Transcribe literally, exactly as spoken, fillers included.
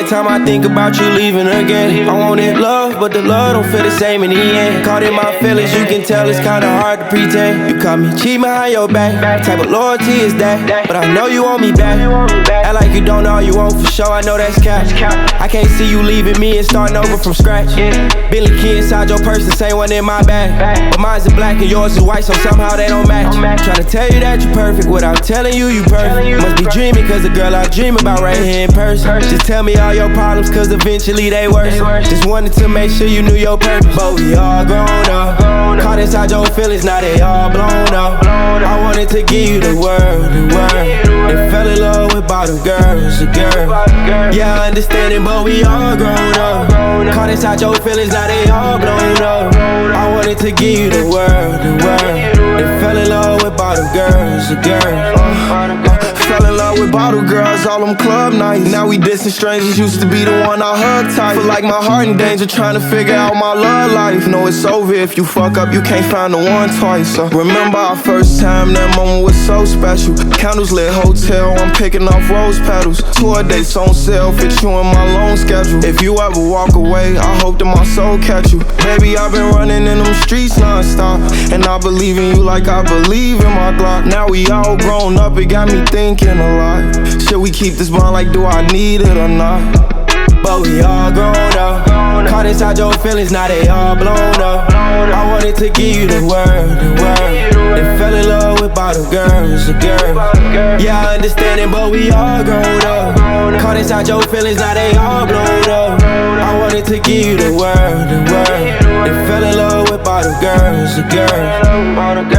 Every time I think about you leaving again, I wanted love, but the love don't feel the same in the end. Caught in my feelings, you can tell it's kinda hard to pretend. You caught me cheating behind your back, type of loyalty is that? But I know you want me back. Act like you don't know you want for sure, I know that's cap. I can't see you leaving me and starting over from scratch. Bentley key inside your purse, the same one in my bag. But mine's is black and yours is white, so somehow they don't match. Tryna tell you that you're perfect without telling you you perfect. Must be dreaming, cause the girl I dream about right here in person. Just tell me all your problems, cause eventually they worse. Just wanted to make sure you knew your purpose. But we all grown up, caught inside your feelings, now they all blown up. I wanted to give you the world, the world, and fell in love with bottom girls, a girl. Yeah, I understand it, but we all grown up, caught inside your feelings, now they all blown up. I wanted to give you the world, the world, and fell in love with bottom girls, a girl. Uh, uh, fell in love with bottle girls, all them club nights. Now we distant strangers, used to be the one I hug tight. Feel like my heart in danger, trying to figure out my love life. Know it's over if you fuck up, you can't find the one twice. uh, Remember our first time, that moment was so special. Candles lit hotel, I'm picking off rose petals. Tour dates on sale, fit you in my loan schedule. If you ever walk away, I hope that my soul catch you. Baby, I've been running in them streets non-stop, and I believe in you like I believe in my Glock. Now we all grown up, it got me thinking a lot. Should we keep this bond, like do I need it or not? But we all grown up, caught inside your feelings, now they all blown up. I wanted to give you the world, the world, and fell in love with bottom girls, a girl. Yeah, I understand it, but we all grown up, caught inside your feelings, now they all blown up. I wanted to give you the world, the world, and fell in love with bottom girls, a girl.